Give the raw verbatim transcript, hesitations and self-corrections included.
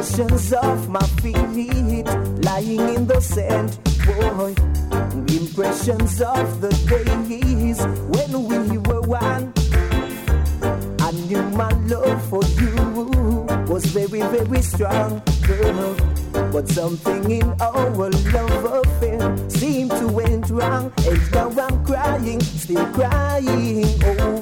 Impressions of my feet lying in the sand, boy. Impressions of the days when we were one. I knew my love for you was very, very strong, girl. But something in our love affair seemed to went wrong, and now I'm crying, still crying. Oh,